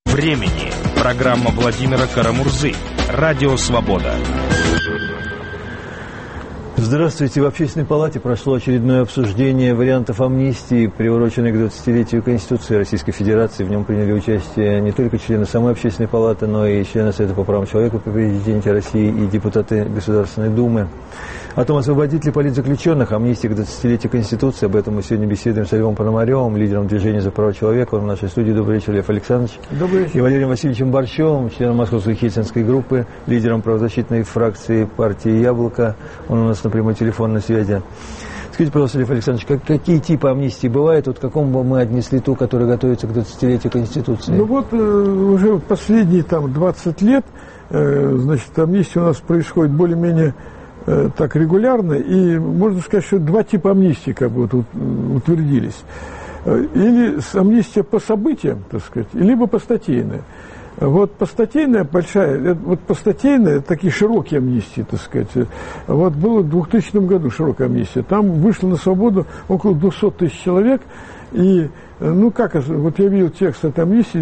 времени». Программа Владимира Карамурзы. Радио «Свобода». Здравствуйте. В Общественной палате прошло очередное обсуждение вариантов амнистии, приуроченной к 20-летию Конституции Российской Федерации. В нем приняли участие не только члены самой Общественной палаты, но и члены Совета по правам человека при президенте России и депутаты Государственной Думы. О том, освободить ли политзаключенных, амнистии к 20-летию Конституции. Об этом мы сегодня беседуем с Львом Пономаревым, лидером движения за права человека. Он в нашей студии. Добрый вечер, Лев Александрович. Добрый вечер. И Валерием Васильевичем Борщевым, членом Московской Хельсинской группы, лидером правозащитной фракции партии «Яблоко». Он у нас на прямой телефонной связи. Скажите, пожалуйста, Лев Александрович, какие типы амнистии бывают? Вот к какому бы мы отнесли ту, которая готовится к 20-летию Конституции? Ну вот уже последние 20 лет, значит, амнистия у нас происходит более-менее так регулярно, и можно сказать, что два типа амнистии как бы вот утвердились. Или амнистия по событиям, так сказать, либо постатейная. Вот постатейная большая, вот постатейная, такие широкие амнистии, так сказать. Вот было в 2000 году широкая амнистия. Там вышло на свободу около 200 тысяч человек. И, ну как, вот я видел текст этой амнистии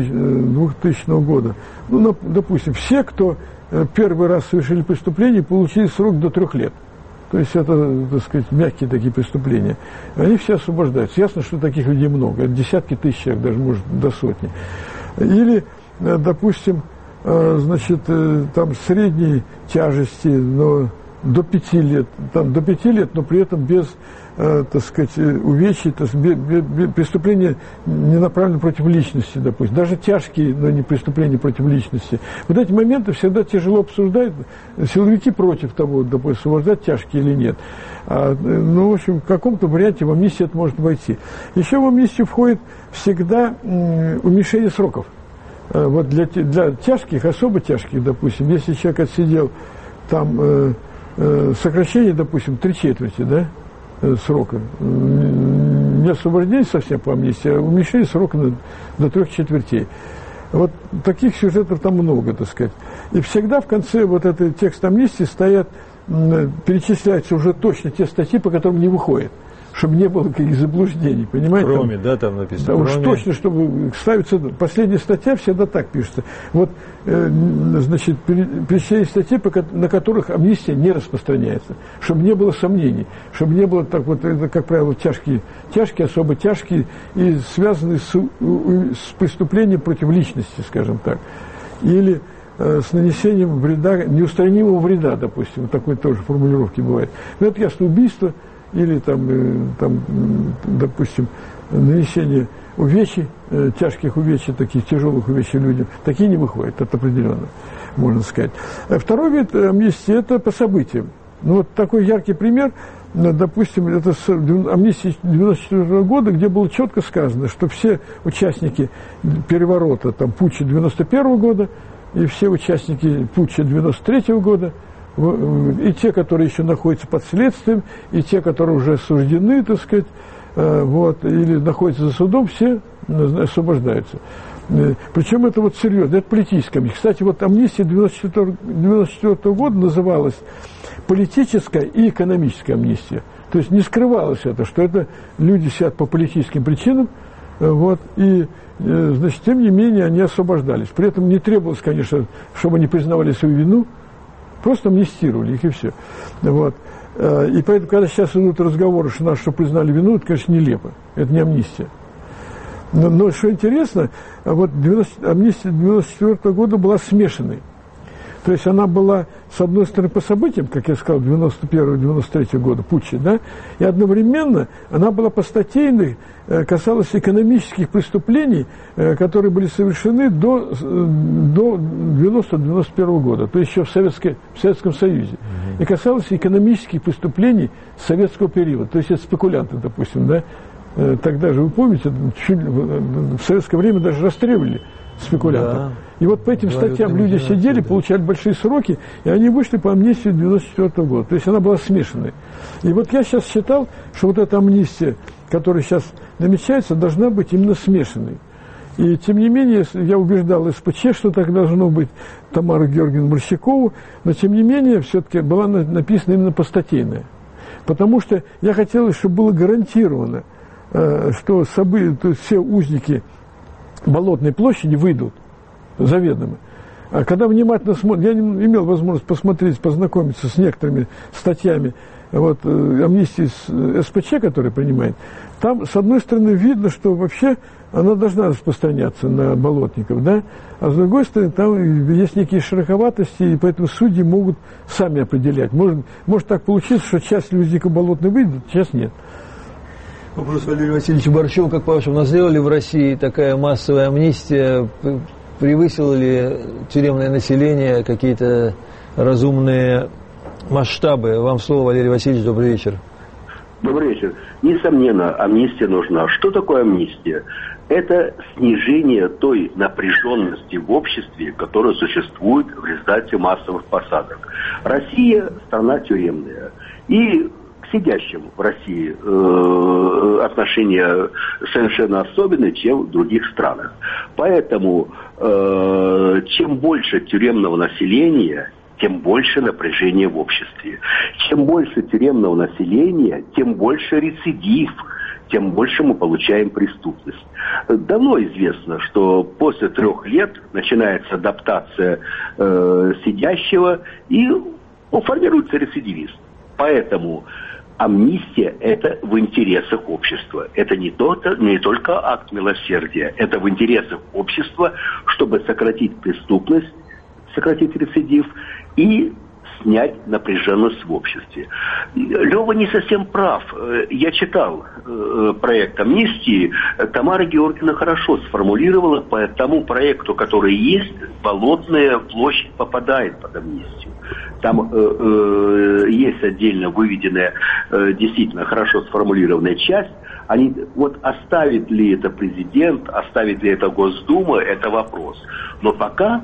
2000 года. Ну, допустим, все, кто первый раз совершили преступление, получили срок до 3 лет. То есть это, так сказать, мягкие такие преступления. Они все освобождаются. Ясно, что таких людей много. Это десятки тысяч человек, даже может до сотни. Или, допустим, значит, там средней тяжести, но до 5 лет, но при этом без, так сказать, увечий, преступления не направлены против личности, допустим, даже тяжкие, но не преступления против личности. Вот эти моменты всегда тяжело обсуждают, силовики против того, допустим, освобождать тяжкие или нет. Ну, в общем, в каком-то варианте в амнистию это может войти. Еще в амнистию входит всегда уменьшение сроков. Вот для тяжких, особо тяжких, допустим, если человек отсидел там сокращение, допустим, 3/4, да, срока, не освобождение совсем по амнистии, а уменьшение срока до 3/4. Вот таких сюжетов там много, так сказать. И всегда в конце вот этой текста амнистии стоят, перечисляются уже точно те статьи, по которым не выходит, чтобы не было каких заблуждений, понимаете? Кроме, да, там написано. Да, уж точно, чтобы ставиться, последняя статья всегда так пишется. Вот, значит, перечисление статей, на которых амнистия не распространяется, чтобы не было сомнений, чтобы не было так вот, это, как правило, тяжкие, особо тяжкие и связанные с преступлением против личности, скажем так. Или с нанесением вреда, неустранимого вреда, допустим, вот такой тоже формулировки бывает. Но это ясно, убийство, или там, допустим, нанесение увечий, тяжких увечий, таких тяжелых увечий людям, такие не выходят, это определенно, можно сказать. Второй вид амнистии – это по событиям. Ну, вот такой яркий пример, допустим, это амнистия 1994 года, где было четко сказано, что все участники переворота, там, путча 1991 года и все участники путча 1993 года, и те, которые еще находятся под следствием, и те, которые уже осуждены, так сказать, вот, или находятся за судом, все освобождаются. Причем это вот серьезно, это политическая амнистия. Кстати, вот амнистия 1994 года называлась политическая и экономическая амнистия. То есть не скрывалось это, что это люди сидят по политическим причинам, вот, и, значит, тем не менее они освобождались. При этом не требовалось, конечно, чтобы они признавали свою вину, просто амнистировали их, и все. Вот. И поэтому, когда сейчас идут разговоры, что нас что признали вину, это, конечно, нелепо. Это не амнистия. Но что интересно, вот амнистия 1994 года была смешанной. То есть она была, с одной стороны, по событиям, как я сказал, 91-93 года, путча, да, и одновременно она была постатейной, касалась экономических преступлений, которые были совершены до 90-91 года, то есть еще в Советском Союзе. И касалась экономических преступлений советского периода, то есть это спекулянты, допустим, да. Тогда же, вы помните, в советское время даже расстреливали спекулянтов. Да. И вот по этим статьям люди сидели, получали большие сроки, и они вышли по амнистии 1994 года. То есть она была смешанной. И вот я сейчас считал, что вот эта амнистия, которая сейчас намечается, должна быть именно смешанной. И тем не менее, я убеждал СПЧ, что так должно быть, Тамару Георгиевну Борщакову, но тем не менее, все-таки была написана именно постатейная. Потому что я хотел, чтобы было гарантировано, что то есть все узники Болотной площади выйдут заведомо. А когда внимательно смотрят, я не имел возможности посмотреть, познакомиться с некоторыми статьями вот, амнистии СПЧ, который принимает, там, с одной стороны, видно, что вообще она должна распространяться на болотников, да, а с другой стороны, там есть некие шероховатости, и поэтому судьи могут сами определять. Может так получиться, что часть Люздика болотной выйдет, часть нет. Вопрос Валерию Васильевичу Борщеву. Как по-вашему, сделали в России такая массовая амнистия? Превысило ли тюремное население какие-то разумные масштабы? Вам слово, Валерий Васильевич, добрый вечер. Добрый вечер. Несомненно, амнистия нужна. Что такое амнистия? Это снижение той напряженности в обществе, которая существует в результате массовых посадок. Россия – страна тюремная. И к сидящим в России отношения совершенно особенные, чем в других странах. Поэтому чем больше тюремного населения, тем больше напряжения в обществе. Чем больше тюремного населения, тем больше рецидив, тем больше мы получаем преступность. Давно известно, что после 3 лет начинается адаптация сидящего и формируется рецидивист. Поэтому амнистия – это в интересах общества. Это не только акт милосердия, это в интересах общества, чтобы сократить преступность, сократить рецидив и снять напряженность в обществе. Лёва не совсем прав. Я читал проект амнистии. Тамара Георгиевна хорошо сформулировала по тому проекту, который есть, Болотная площадь попадает под амнистию. Там есть отдельно выведенная, действительно хорошо сформулированная часть. Вот оставит ли это президент, оставит ли это Госдума, это вопрос. Но пока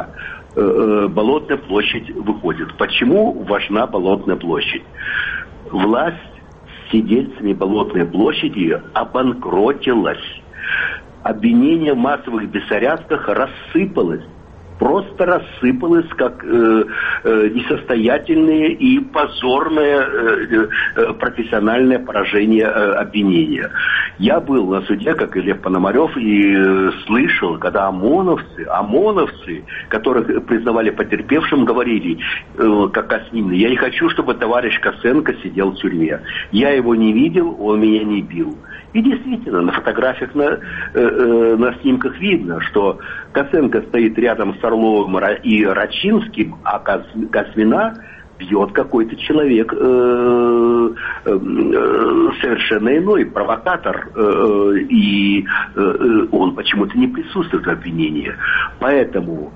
Болотная площадь выходит. Почему важна Болотная площадь? Власть с сидельцами Болотной площади обанкротилась. Обвинение в массовых беспорядках рассыпалось. Просто рассыпалось, как несостоятельное и позорное профессиональное поражение обвинения. Я был на суде, как и Лев Пономарев, и слышал, когда ОМОНовцы, которых признавали потерпевшим, говорили, как Космин: я не хочу, чтобы товарищ Косенко сидел в тюрьме. Я его не видел, он меня не бил. И действительно, на фотографиях, на снимках видно, что Косенко стоит рядом с Орловым и Рачинским, а Космина бьет какой-то человек совершенно иной, провокатор, и он почему-то не присутствует в обвинении. Поэтому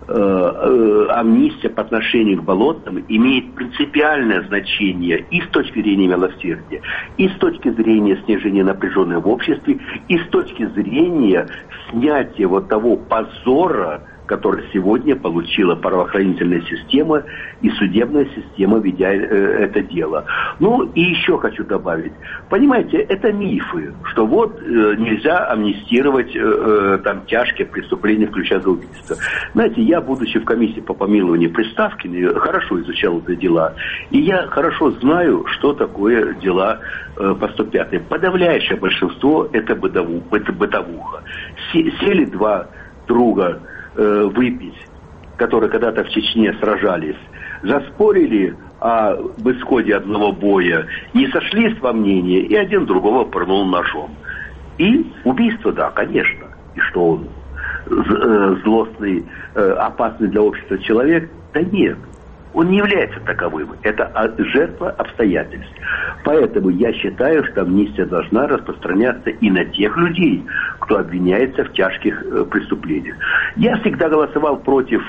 амнистия по отношению к Болотным имеет принципиальное значение и с точки зрения милосердия, и с точки зрения снижения напряженности в обществе, и с точки зрения снятия вот того позора, который сегодня получила правоохранительная система и судебная система, ведя это дело. Ну и еще хочу добавить. Понимаете, это мифы, что вот нельзя амнистировать там тяжкие преступления, включая убийство. Знаете, я, будучи в комиссии по помилованию Приставкина, хорошо изучал эти дела. И я хорошо знаю, что такое дела по 105. Подавляющее большинство это бытовуха. Сели два друга выпить, которые когда-то в Чечне сражались, заспорили об исходе одного боя, не сошлись во мнении, и один другого пырнул ножом. И убийство, да, конечно. И что он злостный, опасный для общества человек? Да нет. Он не является таковым. Это жертва обстоятельств. Поэтому я считаю, что амнистия должна распространяться и на тех людей, кто обвиняется в тяжких преступлениях. Я всегда голосовал против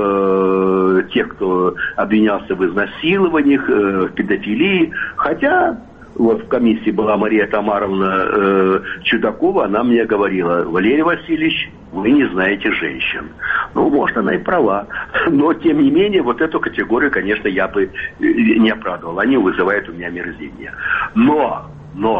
тех, кто обвинялся в изнасилованиях, в педофилии, хотя вот в комиссии была Мария Тамаровна Чудакова, она мне говорила: Валерий Васильевич, вы не знаете женщин. Ну, может, она и права. Но, тем не менее, вот эту категорию, конечно, я бы не оправдывал. Они вызывают у меня омерзение. Но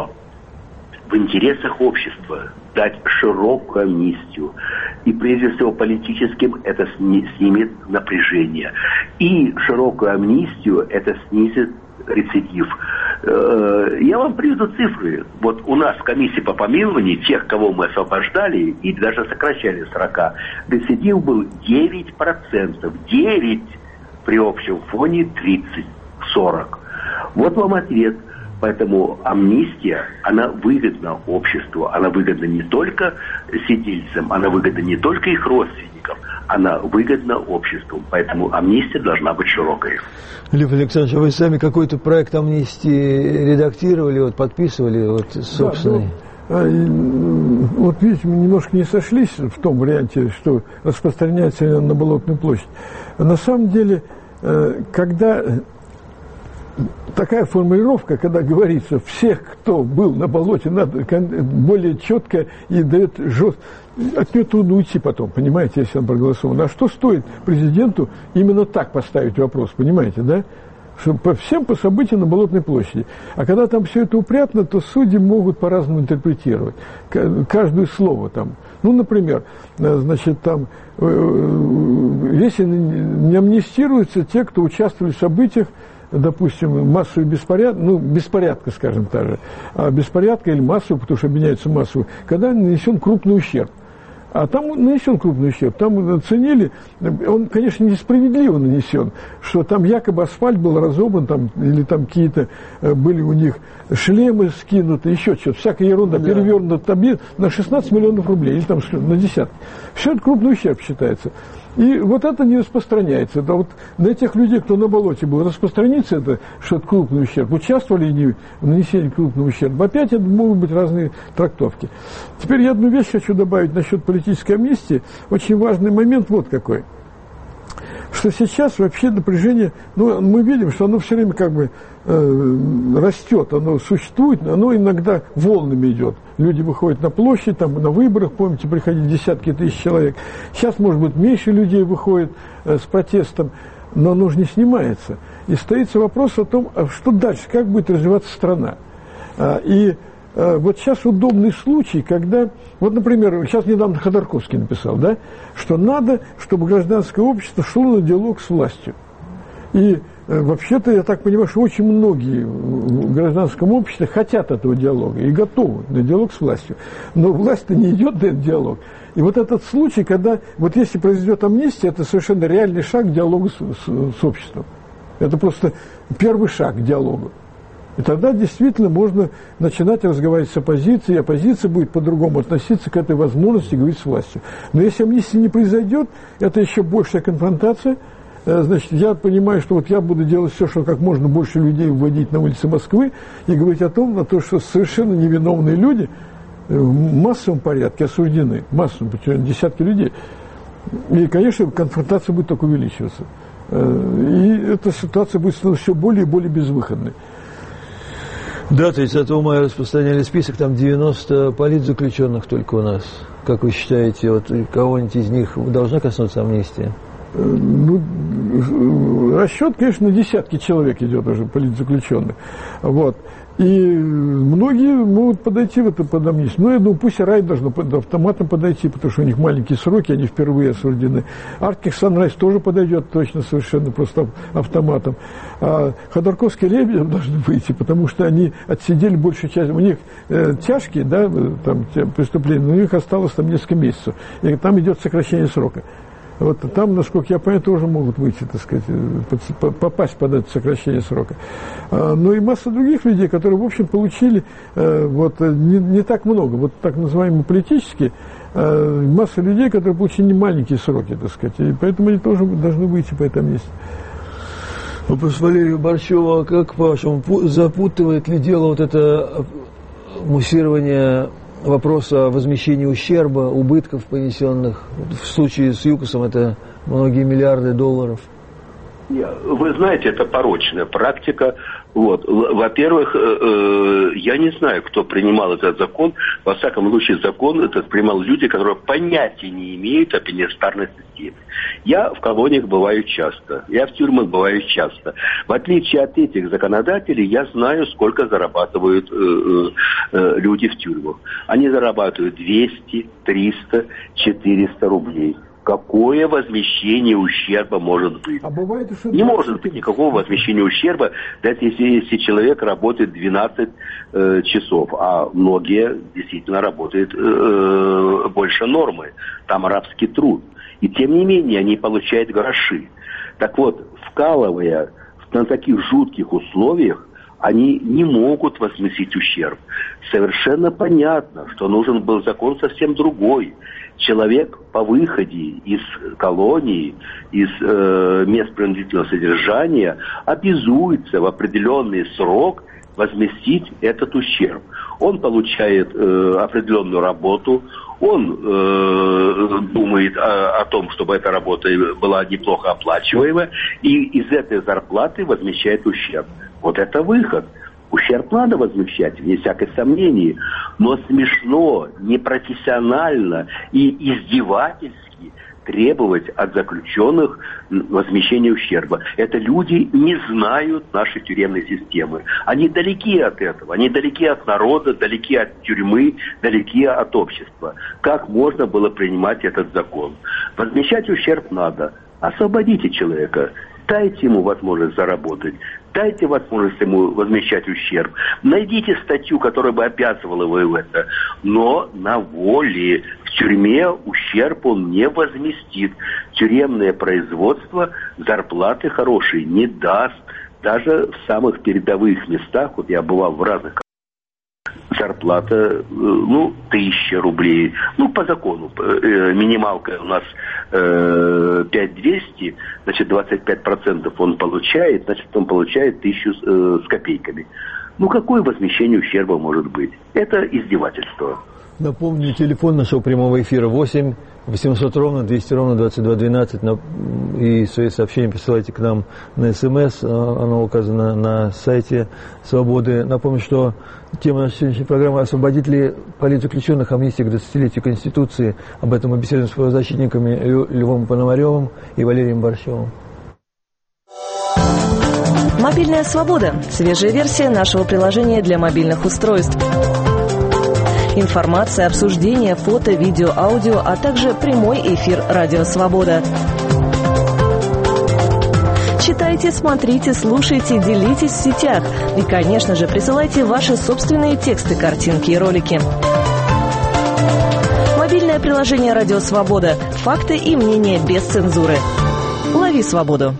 в интересах общества дать широкую амнистию. И, прежде всего, политическим это снимет напряжение. И широкую амнистию это снизит рецидив. Я вам приведу цифры. Вот у нас в комиссии по помилованию тех, кого мы освобождали и даже сокращали с 40, рецидив был 9%. 9 при общем фоне 30-40. Вот вам ответ. Поэтому амнистия, она выгодна обществу, она выгодна не только сидельцам, она выгодна не только их родственникам, она выгодна обществу. Поэтому амнистия должна быть широкой. Лев Александрович, а вы сами какой-то проект амнистии редактировали, вот, подписывали, вот, собственно? Да, вот видите, мы немножко не сошлись в том варианте, что распространяется на Болотную площадь. На самом деле, когда такая формулировка, когда говорится, всех, кто был на болоте, надо более четко и дает жестко, от нее трудно уйти потом, понимаете, если он проголосован. А что стоит президенту именно так поставить вопрос, понимаете, да? Что всем по событиям на Болотной площади. А когда там все это упрятано, то судьи могут по-разному интерпретировать. Каждое слово там. Ну, например, значит, там, если не амнистируются те, кто участвовали в событиях, допустим, массовый беспорядок, ну, беспорядка, скажем так же, беспорядка или массовый, потому что обвиняется массовый, когда нанесен крупный ущерб. А там нанесен крупный ущерб, там оценили, он, конечно, несправедливо нанесен, что там якобы асфальт был разобран, там, или там какие-то были у них шлемы скинуты, еще что-то, всякая ерунда, да. Перевернута там на 16 миллионов рублей, или там на десятки. Все это крупный ущерб считается. И вот это не распространяется. Это вот на тех людей, кто на болоте был, распространится это, что это крупный ущерб. Участвовали они в нанесении крупного ущерба. Опять это могут быть разные трактовки. Теперь я одну вещь хочу добавить насчет политической амнистии. Очень важный момент вот какой. Что сейчас вообще напряжение, ну, мы видим, что оно все время как бы растет, оно существует, оно иногда волнами идет. Люди выходят на площадь, там на выборах, помните, приходили десятки тысяч человек. Сейчас, может быть, меньше людей выходит с протестом, но оно же не снимается. И стоится вопрос о том, что дальше, как будет развиваться страна. Вот сейчас удобный случай, когда, вот, например, сейчас недавно Ходорковский написал, да, что надо, чтобы гражданское общество шло на диалог с властью. И вообще-то, я так понимаю, что очень многие в гражданском обществе хотят этого диалога и готовы на диалог с властью. Но власть-то не идет на этот диалог. И вот этот случай, когда, вот если произойдет амнистия, это совершенно реальный шаг к диалогу с обществом. Это просто первый шаг к диалогу. И тогда действительно можно начинать разговаривать с оппозицией, и оппозиция будет по-другому относиться к этой возможности говорить с властью. Но если амнистия не произойдет, это еще большая конфронтация. Значит, я понимаю, что вот я буду делать все, чтобы как можно больше людей вводить на улицы Москвы и говорить о том, что совершенно невиновные люди в массовом порядке осуждены, массовом, причем десятки людей. И, конечно, конфронтация будет только увеличиваться. И эта ситуация будет становиться все более и более безвыходной. Да, 30 мая распространяли список, там 90 политзаключенных только у нас. Как вы считаете, вот кого-нибудь из них должна коснуться амнистия? Ну, расчет, конечно, на десятки человек идет уже политзаключенных. Вот. И многие могут подойти в это под амнистию. Но я думаю, пусть и рай должно под автоматом подойти, потому что у них маленькие сроки, они впервые осуждены. Арктик Санрайз тоже подойдет точно совершенно просто автоматом. А Ходорковский и Лебедев должны выйти, потому что они отсидели большую часть. У них тяжкие, да, там, преступления, но у них осталось там несколько месяцев. И там идет сокращение срока. Вот там, насколько я понимаю, тоже могут выйти, так сказать, попасть под это сокращение срока. Но и масса других людей, которые, в общем, получили вот, не так много, вот так называемые политические, масса людей, которые получили немаленькие сроки, так сказать, и поэтому они тоже должны выйти по этому месту. Вопрос Валерию Борщеву, как по-вашему, запутывает ли дело вот это муссирование вопроса о возмещении ущерба, убытков понесенных? В случае с ЮКОСом это многие миллиарды долларов. Вы знаете, это порочная практика. Вот. Во-первых, я не знаю, кто принимал этот закон. Во всяком случае, закон этот принимал люди, которые понятия не имеют о пенитенциарной системе. Я в колониях бываю часто, я в тюрьмах бываю часто. В отличие от этих законодателей, я знаю, сколько зарабатывают люди в тюрьмах. Они зарабатывают 200, 300, 400 рублей. Какое возмещение ущерба может быть? А бывает, что не может быть никакого возмещения ущерба, даже если человек работает 12 часов, а многие действительно работают больше нормы. Там рабский труд. И тем не менее они получают гроши. Так вот, вкалывая на таких жутких условиях, они не могут возместить ущерб. Совершенно понятно, что нужен был закон совсем другой. Человек по выходе из колонии, из мест принудительного содержания обязуется в определенный срок возместить этот ущерб. Он получает определенную работу, он думает о том, чтобы эта работа была неплохо оплачиваемая, и из этой зарплаты возмещает ущерб. Вот это выход. Ущерб надо возмещать, вне всяких сомнений, но смешно, непрофессионально и издевательски требовать от заключенных возмещения ущерба. Это люди не знают нашей тюремной системы. Они далеки от этого, они далеки от народа, далеки от тюрьмы, далеки от общества. Как можно было принимать этот закон? Возмещать ущерб надо. Освободите человека, дайте ему возможность заработать. Дайте возможность ему возмещать ущерб. Найдите статью, которая бы обязывала его в это. Но на воле, в тюрьме ущерб он не возместит. Тюремное производство зарплаты хорошие не даст. Даже в самых передовых местах, вот я бывал в разных, зарплата, 1000 рублей. По закону. Минималка у нас 5200, значит, 25% он получает, значит, он получает 1000 с копейками. Какое возмещение ущерба может быть? Это издевательство. Напомню, телефон нашего прямого эфира 8 800 ровно 200 ровно 2212. И свои сообщения присылайте к нам на СМС. Оно указано на сайте Свободы. Напомню, что тема нашей сегодняшней программы — освободить ли политзаключенных, амнистия к 20-летию Конституции. Об этом мы беседуем с правозащитниками Львом Пономаревым и Валерием Борщевым. Мобильная свобода. Свежая версия нашего приложения для мобильных устройств. Информация, обсуждение, фото, видео, аудио, а также прямой эфир «Радио Свобода». Читайте, смотрите, слушайте, делитесь в сетях. И, конечно же, присылайте ваши собственные тексты, картинки и ролики. Мобильное приложение «Радио Свобода». Факты и мнения без цензуры. Лови свободу.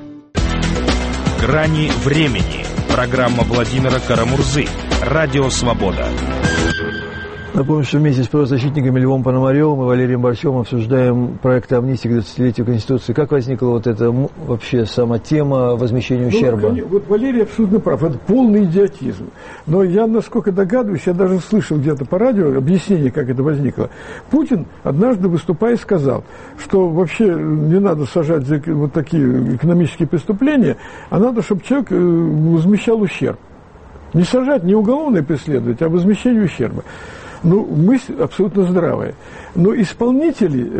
«Грани времени». Программа Владимира Карамурзы. «Радио Свобода». Напомню, что вместе с правозащитниками Львом Пономаревым и Валерием Борщевым обсуждаем проект амнистии к 20-летию Конституции. Как возникла вот эта вообще сама тема возмещения ущерба? Вот Валерий абсолютно прав. Это полный идиотизм. Но я, насколько догадываюсь, я даже слышал где-то по радио объяснение, как это возникло. Путин однажды, выступая, сказал, что вообще не надо сажать за вот такие экономические преступления, а надо, чтобы человек возмещал ущерб. Не сажать, не уголовное преследовать, а возмещение ущерба. Мысль абсолютно здравая. Но исполнители,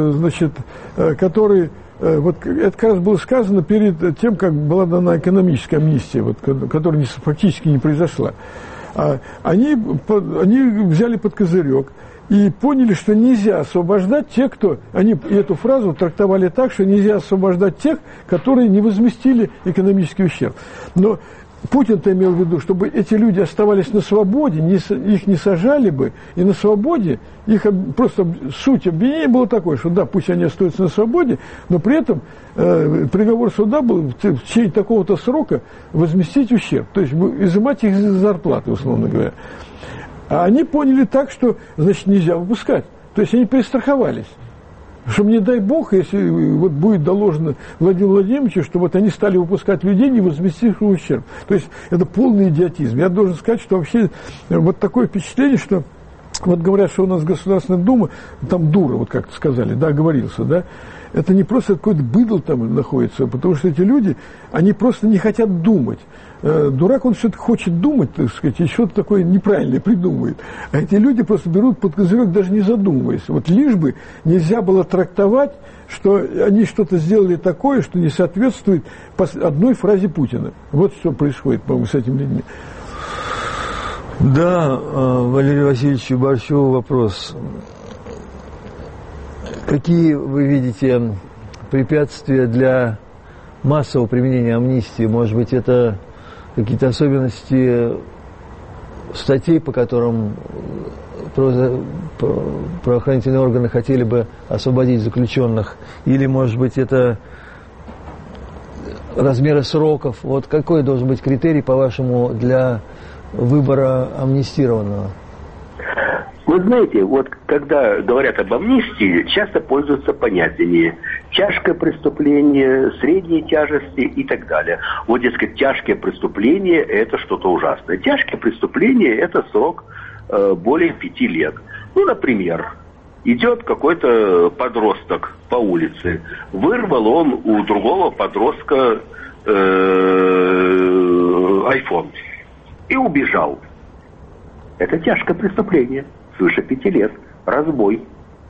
которые... это как раз было сказано перед тем, как была дана экономическая амнистия, которая фактически не произошла. Они взяли под козырек и поняли, что нельзя освобождать тех, кто... Они эту фразу трактовали так, что нельзя освобождать тех, которые не возместили экономический ущерб. Но Путин-то имел в виду, чтобы эти люди оставались на свободе, их не сажали бы, и на свободе их просто суть обвинения была такой, что да, пусть они остаются на свободе, но при этом приговор суда был в течение такого-то срока возместить ущерб, то есть изымать их из зарплаты, условно говоря. А они поняли так, что, значит, нельзя выпускать, то есть они перестраховались. Чтобы, не дай бог, если будет доложено Владимиру Владимировичу, что они стали выпускать людей, не возместив ущерб. То есть это полный идиотизм. Я должен сказать, что вообще такое впечатление, что говорят, что у нас Государственная Дума, там дура, как-то сказали, да, оговорился, да. Это не просто какой-то быдл там находится, потому что эти люди, они просто не хотят думать. Дурак, он что-то хочет думать, так сказать, и что-то такое неправильное придумывает. А эти люди просто берут под козырек, даже не задумываясь. Лишь бы нельзя было трактовать, что они что-то сделали такое, что не соответствует одной фразе Путина. Вот что происходит, по-моему, с этими людьми. Да, Валерию Васильевичу Борщеву вопрос. Какие вы видите препятствия для массового применения амнистии? Может быть, это какие-то особенности статей, по которым правоохранительные органы хотели бы освободить заключенных? Или, может быть, это размеры сроков? Вот какой должен быть критерий, по-вашему, для выбора амнистированного? Вы знаете, вот когда говорят об амнистии, часто пользуются понятиями тяжкое преступление, средней тяжести и так далее. Вот, дескать, тяжкие преступления – это что-то ужасное. Тяжкие преступления – это срок более 5 лет. Ну, например, идет какой-то подросток по улице, вырвал он у другого подростка iPhone и убежал. Это тяжкое преступление. Свыше 5 лет. Разбой.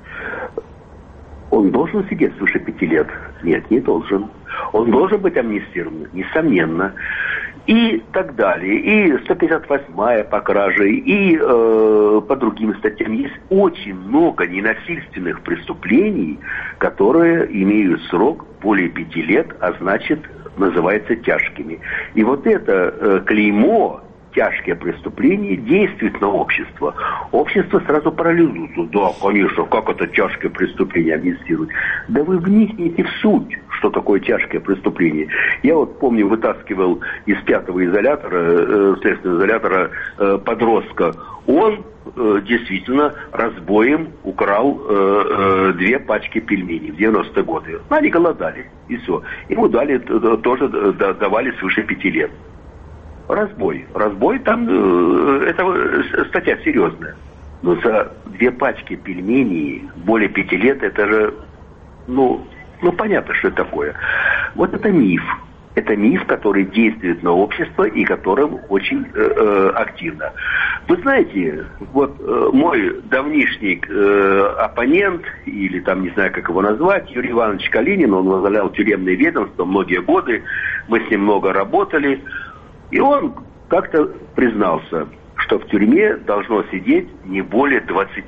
Он должен сидеть свыше 5 лет? Нет, не должен. Он должен быть амнистирован? Несомненно. И так далее. И 158-я по краже, и по другим статьям. Есть очень много ненасильственных преступлений, которые имеют срок более 5 лет, а значит, называются тяжкими. И вот это клеймо тяжкие преступления действуют на общество. Общество сразу парализуется. Да, конечно, как это тяжкие преступления амнистируют? Да вы вникните в суть, что такое тяжкое преступление. Я вот помню, вытаскивал из 5-го изолятора, следственного изолятора подростка. Он действительно разбоем украл 2 пачки пельменей в 90-е годы. Они голодали, и все. Ему дали, тоже давали свыше 5 лет. Разбой. Разбой там, это статья серьезная. Но за 2 пачки пельменей более 5 лет, это же, ну понятно, что это такое. Вот это миф. Это миф, который действует на общество и которым очень активно. Вы знаете, вот мой давнишний оппонент, или там не знаю, как его назвать, Юрий Иванович Калинин, он возглавлял тюремное ведомство многие годы, мы с ним много работали. И он как-то признался, что в тюрьме должно сидеть не более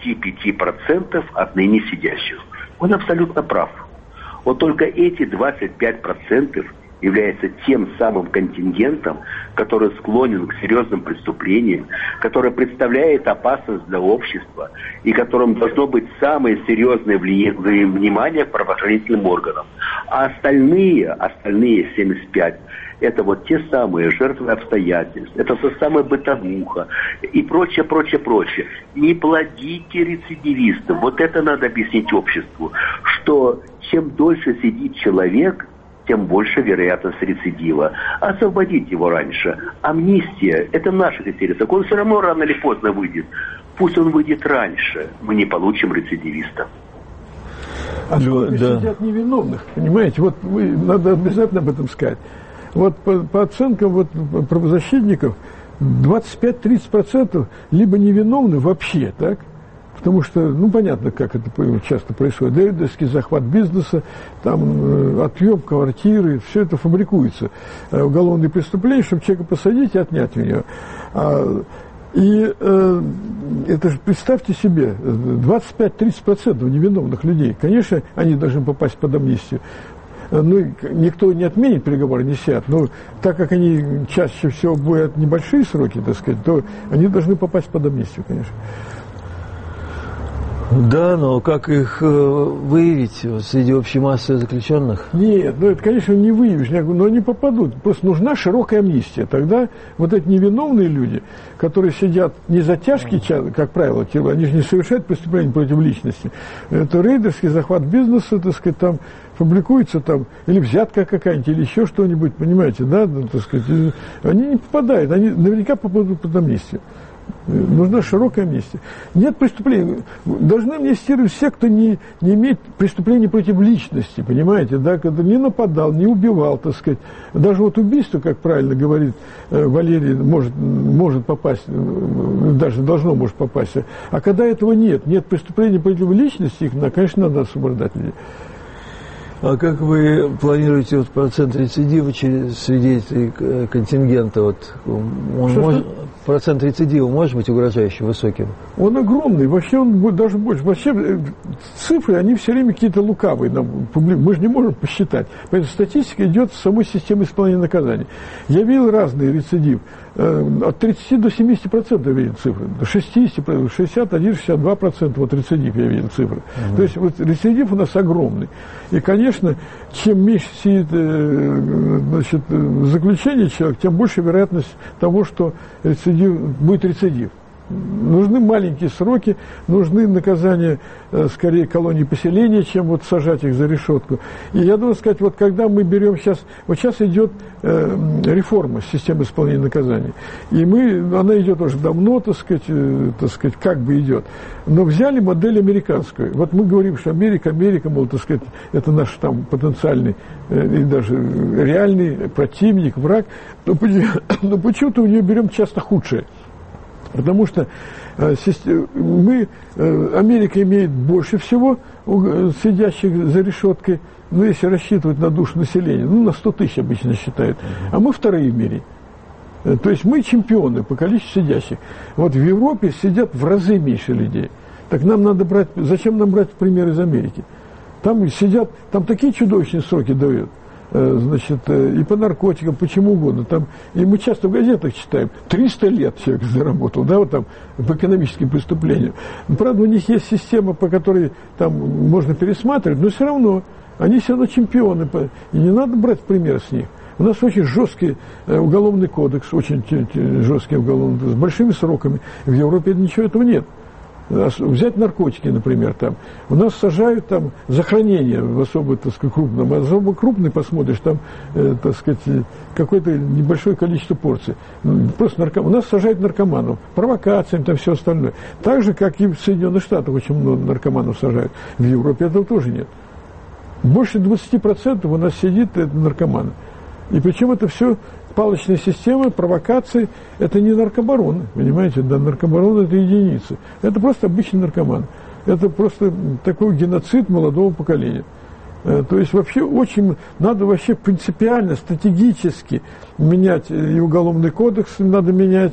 25% от ныне сидящих. Он абсолютно прав. Вот только эти 25% являются тем самым контингентом, который склонен к серьезным преступлениям, который представляет опасность для общества и которым должно быть самое серьезное внимание к правоохранительным органам. А остальные 75%, это вот те самые жертвы обстоятельств, это та самая бытовуха и прочее. Не плодите рецидивистов. Вот это надо объяснить обществу, что чем дольше сидит человек, тем больше вероятность рецидива. Освободить его раньше. Амнистия – это наш критерий. Так он все равно рано или поздно выйдет. Пусть он выйдет раньше. Мы не получим рецидивиста. А сколько сидят невиновных, понимаете? Вот надо обязательно об этом сказать. Вот по оценкам правозащитников 25-30% либо невиновны вообще, так? Потому что, понятно, как это часто происходит. Рейдерский захват бизнеса, там отъем квартиры, все это фабрикуется. Уголовные преступления, чтобы человека посадить и отнять у него. Это же, представьте себе, 25-30% невиновных людей. Конечно, они должны попасть под амнистию. Никто не отменит приговор, не сядет, но так как они чаще всего будут небольшие сроки, так сказать, то они должны попасть под амнистию, конечно. Да, но как их выявить среди общей массы заключенных? Нет, это, конечно, не выявишь, но они попадут. Просто нужна широкая амнистия. Тогда вот эти невиновные люди, которые сидят не за тяжкие, как правило, они же не совершают преступления против личности. Это рейдерский захват бизнеса, так сказать, там фабрикуется там, или взятка какая-нибудь, или еще что-нибудь, понимаете, да, так сказать. Они не попадают, они наверняка попадут под амнистию. Нужна широкая амнистия. Нет преступлений. Должны амнистировать все, кто не имеет преступлений против личности, понимаете, да, когда не нападал, не убивал, так сказать. Даже вот убийство, как правильно говорит Валерий, может попасть, даже может попасть. А когда этого нет преступлений против личности, их, конечно, надо освобождать людей. А как вы планируете вот процент рецидива среди контингента? Вот, процент рецидива может быть угрожающе высоким? Он огромный. Вообще он будет даже больше. Вообще цифры, они все время какие-то лукавые. Мы же не можем посчитать. Поэтому статистика идет с самой системы исполнения наказаний. Я видел разный рецидив. От 30 до 70% я видел цифры. До 60%, 61, 62% вот рецидив я видел цифры. То есть вот рецидив у нас огромный. И, конечно, чем меньше сидит заключение человек, тем больше вероятность того, что будет рецидив. Нужны маленькие сроки, нужны наказания, скорее, колонии поселения, чем вот сажать их за решетку. И я должен сказать, вот когда мы берем сейчас, вот сейчас идет реформа системы исполнения наказаний. И она идет уже давно, так сказать, как бы идет. Но взяли модель американскую. Вот мы говорим, что Америка, мол, так сказать, это наш там потенциальный и даже реальный противник, враг. Но почему-то у нее берем часто худшее. Потому что Америка имеет больше всего сидящих за решеткой, ну, если рассчитывать на душу населения, на 100 тысяч обычно считают, а мы вторые в мире. То есть мы чемпионы по количеству сидящих. Вот в Европе сидят в разы меньше людей. Так нам надо брать, зачем нам брать пример из Америки? Там сидят, там такие чудовищные сроки дают. Значит, и по наркотикам, почему угодно. Там, и мы часто в газетах читаем, 300 лет человек заработал, да, вот там, по экономическим преступлениям. Но, правда, у них есть система, по которой там можно пересматривать, но все равно, они все равно чемпионы, и не надо брать пример с них. У нас очень жесткий уголовный кодекс, очень жесткий уголовный кодекс, с большими сроками. В Европе ничего этого нет. Взять наркотики, например, там. У нас сажают там за хранение в особо, так сказать, крупном. Особо крупный посмотришь, там, так сказать, какое-то небольшое количество порций. Просто у нас сажают наркоманов, провокациями, там все остальное. Так же, как и в Соединенных Штатах очень много наркоманов сажают. В Европе этого тоже нет. Больше 20% у нас сидит это наркоманы. И причем это все палочная система, провокации, это не наркобароны, понимаете, да, наркобароны это единицы, это просто обычный наркоман, это просто такой геноцид молодого поколения. То есть вообще очень, надо вообще принципиально, стратегически менять и уголовный кодекс, надо менять,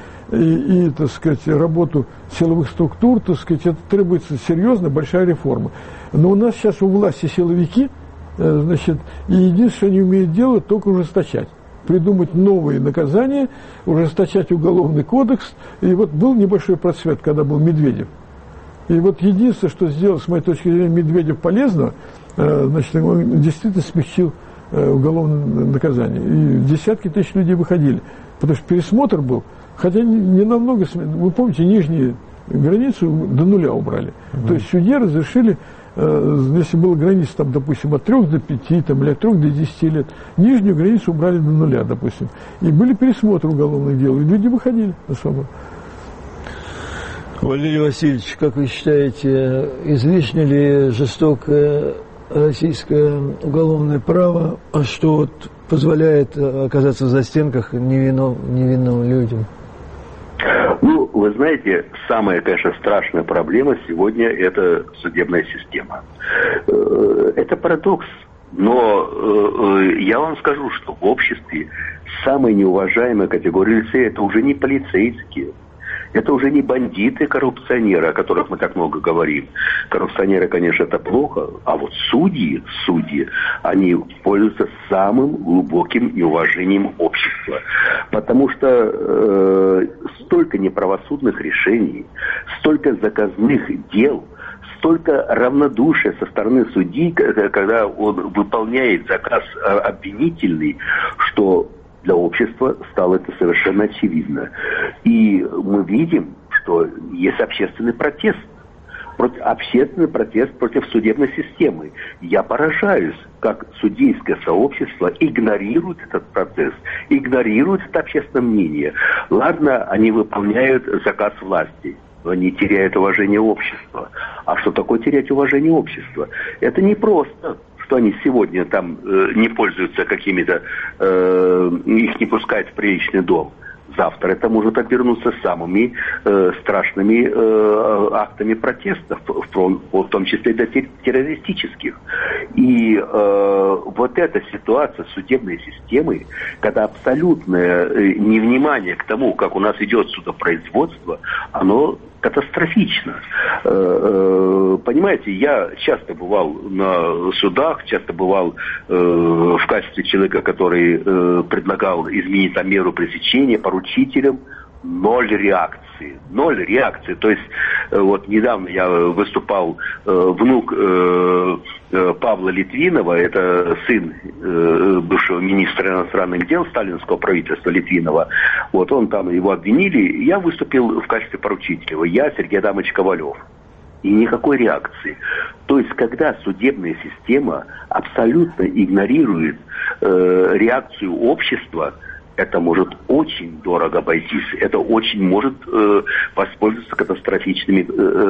и так сказать, работу силовых структур, так сказать, это требуется серьезная большая реформа. Но у нас сейчас у власти силовики, значит, и единственное, что они умеют делать, только ужесточать. Придумать новые наказания, ужесточать уголовный кодекс. И вот был небольшой просвет, когда был Медведев. И вот единственное, что сделал, с моей точки зрения, Медведев полезно, значит, он действительно смягчил уголовное наказание. И десятки тысяч людей выходили. Потому что пересмотр был, хотя не намного, вы помните, нижнюю границу до нуля убрали. То есть судье разрешили, если была граница, там, допустим, от 3 до 5, там, или от 3 до 10 лет, нижнюю границу убрали до нуля, допустим. И были пересмотры уголовных дел, и люди выходили на свободу. Валерий Васильевич, как вы считаете, излишне ли жестокое российское уголовное право, что вот позволяет оказаться в застенках невинным людям? Ну, вы знаете, самая, конечно, страшная проблема сегодня – это судебная система. Это парадокс, но я вам скажу, что в обществе самая неуважаемая категория лицей – это уже не полицейские, это уже не бандиты, коррупционеры, о которых мы так много говорим. Коррупционеры, конечно, это плохо, а вот судьи, они пользуются самым глубоким неуважением общества. Потому что столько неправосудных решений, столько заказных дел, столько равнодушия со стороны судьи, когда он выполняет заказ обвинительный, что для общества стало это совершенно очевидно. И мы видим, что есть общественный протест против судебной системы. Я поражаюсь, как судейское сообщество игнорирует этот процесс, игнорирует это общественное мнение. Ладно, они выполняют заказ власти, но они теряют уважение общества. А что такое терять уважение общества? Это не просто, что они сегодня там не пользуются какими-то, их не пускают в приличный дом. завтра это может обернуться самыми страшными актами протестов, в том числе для террористических. И вот эта ситуация судебной системы, когда абсолютное невнимание к тому, как у нас идет судопроизводство, оно катастрофично. Понимаете, я часто бывал на судах, часто бывал в качестве человека, который предлагал изменить там меру пресечения поручителям. Ноль реакции. То есть, вот недавно я выступал, внук Павла Литвинова, это сын бывшего министра иностранных дел сталинского правительства Литвинова, вот он там, его обвинили, я выступил в качестве поручителя, я, Сергей Адамович Ковалев. И никакой реакции. То есть, когда судебная система абсолютно игнорирует реакцию общества, это может очень дорого обойтись. Это очень может воспользоваться катастрофичными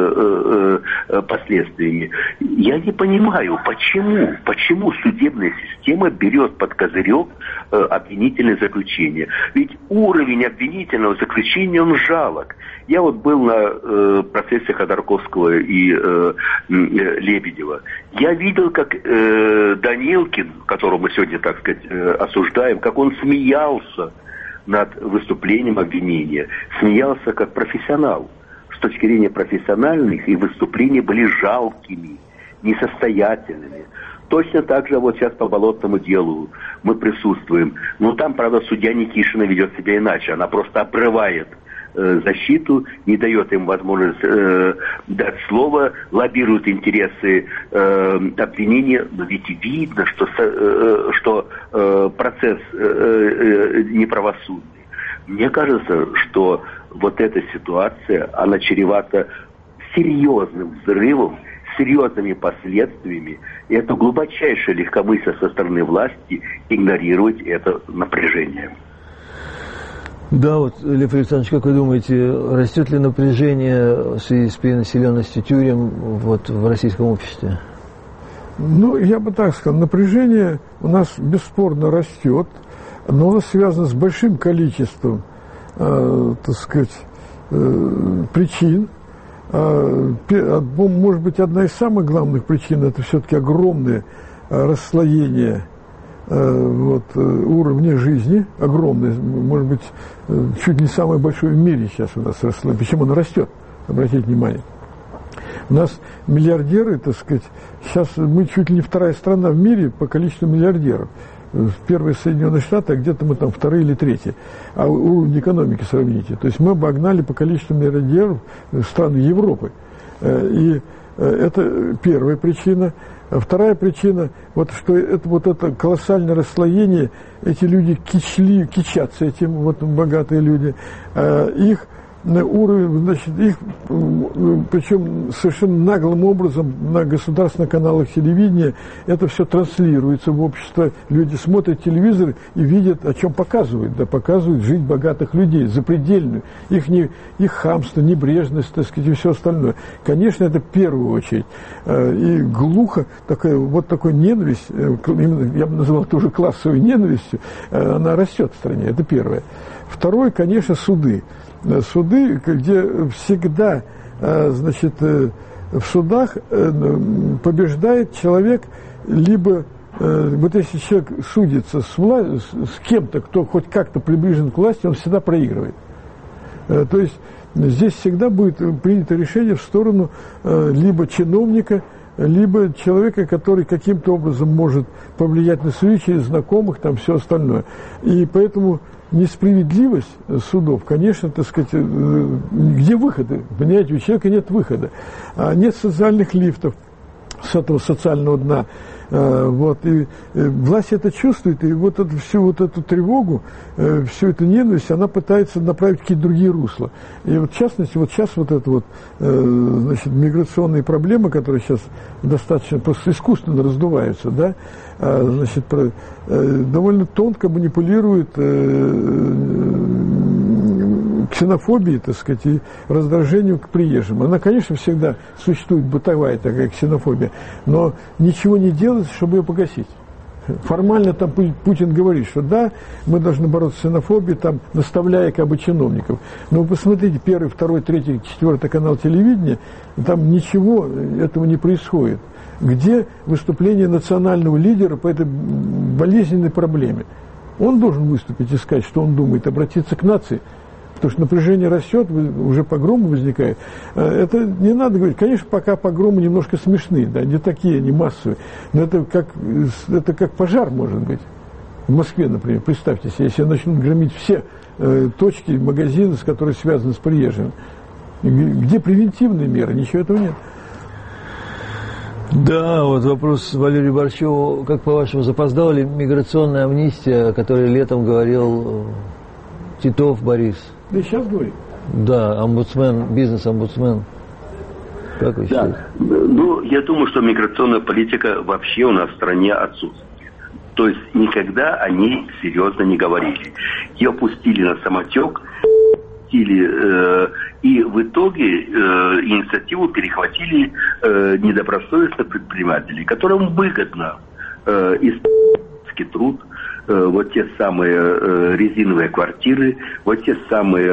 последствиями. Я не понимаю, почему судебная система берет под козырек обвинительное заключение. Ведь уровень обвинительного заключения, он жалок. Я вот был на процессе Ходорковского и Лебедева. Я видел, как Данилкин, которого мы сегодня, так сказать, осуждаем, как он смеялся над выступлением обвинения. Смеялся как профессионал. С точки зрения профессиональных, и выступления были жалкими, несостоятельными. Точно так же вот сейчас по болотному делу мы присутствуем. Но там, правда, судья Никишина ведет себя иначе. Она просто обрывает защиту, не дает им возможность дать слово, лоббирует интересы обвинения, но ведь видно, что процесс неправосудный. Мне кажется, что вот эта ситуация, она чревата серьезным взрывом, серьезными последствиями, и это глубочайшее легкомыслие со стороны власти игнорировать это напряжение. Да, вот, Лев Александрович, как вы думаете, растет ли напряжение в связи с перенаселенностью тюрем вот, в российском обществе? Ну, я бы так сказал, напряжение у нас бесспорно растет, но оно связано с большим количеством, так сказать, причин. Может быть, одна из самых главных причин – это все-таки огромное расслоение уровня жизни, огромное, может быть, чуть не самое большое в мире сейчас у нас расслоение. Почему оно растет? Обратите внимание. У нас миллиардеры, так сказать, сейчас мы чуть ли не вторая страна в мире по количеству миллиардеров. Первые Соединенные Штаты, а где-то мы там вторые или третьи. А уровень экономики сравните. То есть мы обогнали по количеству миллиардеров страны Европы. И это первая причина. Вторая причина, вот что это колоссальное расслоение, эти люди кичатся этим, вот богатые люди, их уровень, значит, их, причем совершенно наглым образом на государственных каналах телевидения это все транслируется в общество. Люди смотрят телевизор и видят, о чем показывают. Да, показывают жизнь богатых людей, запредельную. Их хамство, небрежность, так сказать, и все остальное. Конечно, это в первую очередь. И глухо, такой ненависть, я бы назвал тоже классовой ненавистью, она растет в стране. Это первое. Второе, конечно, суды. Суды, где всегда, значит, в судах побеждает человек, либо, вот если человек судится с кем-то, кто хоть как-то приближен к власти, он всегда проигрывает. То есть здесь всегда будет принято решение в сторону либо чиновника, либо человека, который каким-то образом может повлиять на судей через знакомых, там все остальное. И поэтому несправедливость судов, конечно, так сказать, где выходы? Понимаете, у человека нет выхода. Нет социальных лифтов с этого социального дна. И власть это чувствует, и всю эту тревогу, всю эту ненависть, она пытается направить в какие-то другие русла. И в частности, сейчас значит, миграционные проблемы, которые сейчас достаточно просто искусственно раздуваются, да, значит, довольно тонко манипулируют ксенофобией, так сказать, и раздражению к приезжим. Она, конечно, всегда существует, бытовая такая ксенофобия, но ничего не делается, чтобы ее погасить. Формально там Путин говорит, что да, мы должны бороться с ксенофобией, там, наставляя как бы чиновников. Но вы посмотрите, 1, 2, 3, 4 канал телевидения, там ничего этого не происходит. Где выступление национального лидера по этой болезненной проблеме? Он должен выступить и сказать, что он думает, обратиться к нации. Потому что напряжение растет, уже погромы возникают. Это не надо говорить. Конечно, пока погромы немножко смешные, да, не такие, не массовые. Но это как пожар, может быть. В Москве, например, представьте себе, если начнут громить все точки, магазины, которые связаны с приезжими. Где превентивные меры? Ничего этого нет. Да, вот вопрос Валерию Борчеву. Как, по-вашему, запоздала ли миграционная амнистия, о которой летом говорил Титов Борис? Да сейчас говорит. Да, омбудсмен, бизнес-омбудсмен. Как вы считаете? Да. Ну, я думаю, что миграционная политика вообще у нас в стране отсутствует. То есть никогда о ней серьезно не говорили. Ее пустили на самотек, и в итоге инициативу перехватили недобросовестные предприниматели, которым выгодно исторический труд, вот те самые резиновые квартиры, вот те самые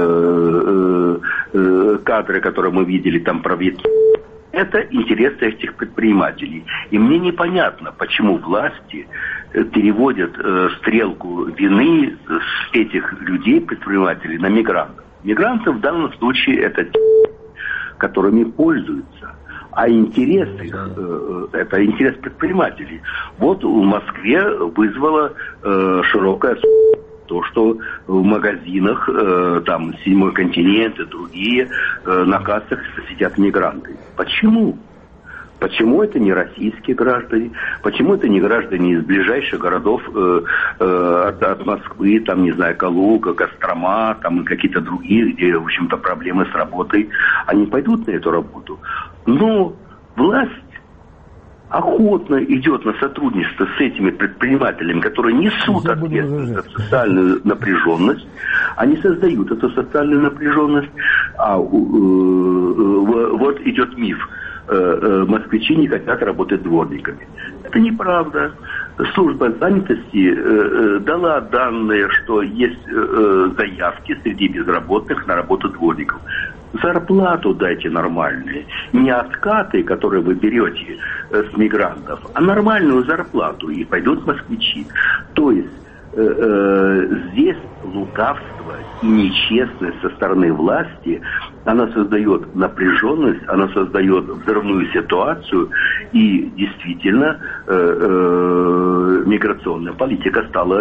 кадры, которые мы видели там про Вьетнам. Это интересы этих предпринимателей. И мне непонятно, почему власти переводят стрелку вины с этих людей, предпринимателей, на мигрантов. Мигранты в данном случае это те, которыми пользуются. А интерес их, это интерес предпринимателей. Вот в Москве вызвало широкое то, что в магазинах, там, «Седьмой континент» и другие, на кассах сидят мигранты. Почему? Почему это не российские граждане? Почему это не граждане из ближайших городов от Москвы, там, не знаю, Калуга, Кострома, там, и какие-то другие, где, в общем-то, проблемы с работой? Они пойдут на эту работу. Но власть охотно идет на сотрудничество с этими предпринимателями, которые несут ответственность за социальную напряженность. Они создают эту социальную напряженность. Вот идет миф. Москвичи не хотят работать дворниками. Это неправда. Служба занятости дала данные, что есть заявки среди безработных на работу дворников. Зарплату дайте нормальную. Не откаты, которые вы берете с мигрантов, а нормальную зарплату. И пойдут москвичи. То есть здесь лукавство и нечестность со стороны власти, она создает напряженность, она создает взрывную ситуацию, и действительно миграционная политика стала